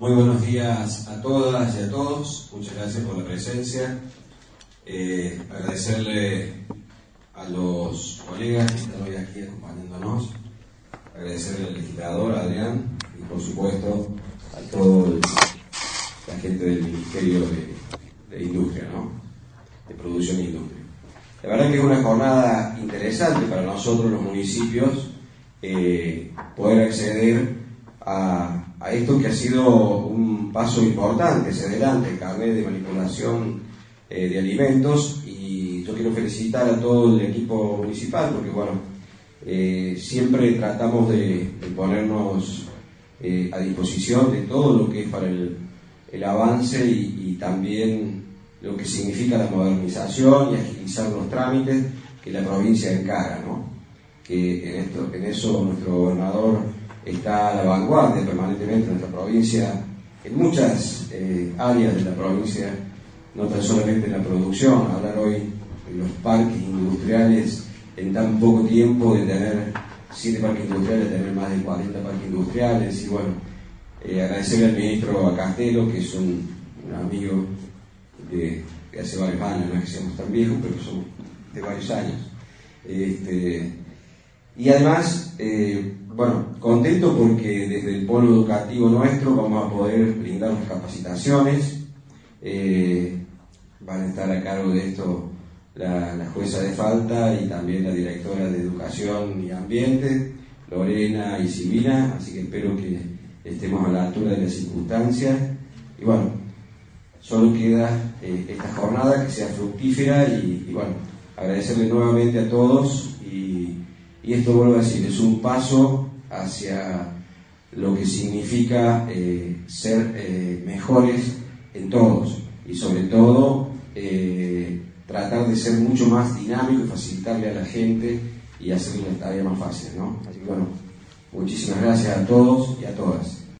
Muy buenos días a todas y a todos, muchas gracias por la presencia. Agradecerle a los colegas que están hoy aquí acompañándonos, agradecerle al legislador Adrián y por supuesto a toda la gente del Ministerio de Industria, ¿no? De Producción e Industria. La verdad que es una jornada interesante para nosotros los municipios poder acceder a esto que ha sido un paso importante hacia adelante, el carnet de manipulación de alimentos, y yo quiero felicitar a todo el equipo municipal porque siempre tratamos de ponernos a disposición de todo lo que es para el avance y también lo que significa la modernización y agilizar los trámites que la provincia encara, ¿no? Que en eso nuestro gobernador está a la vanguardia permanentemente en nuestra provincia, en muchas áreas de la provincia, no tan solamente en la producción. Hablar hoy de los parques industriales en tan poco tiempo, de tener 7 parques industriales, de tener más de 40 parques industriales, y agradecerle al ministro Castelo, que es un amigo de hace varios años, no es que seamos tan viejos, pero son de varios años. Y además, contento porque desde el polo educativo nuestro vamos a poder brindar las capacitaciones. Van a estar a cargo de esto la jueza de falta y también la directora de Educación y Ambiente, Lorena y Silvina, así que espero que estemos a la altura de las circunstancias. Y solo queda esta jornada que sea fructífera y agradecerle nuevamente a todos. Y esto, vuelvo a decir, es un paso hacia lo que significa ser mejores en todos y sobre todo tratar de ser mucho más dinámico y facilitarle a la gente y hacerle la tarea más fácil, ¿no? Así que muchísimas gracias a todos y a todas.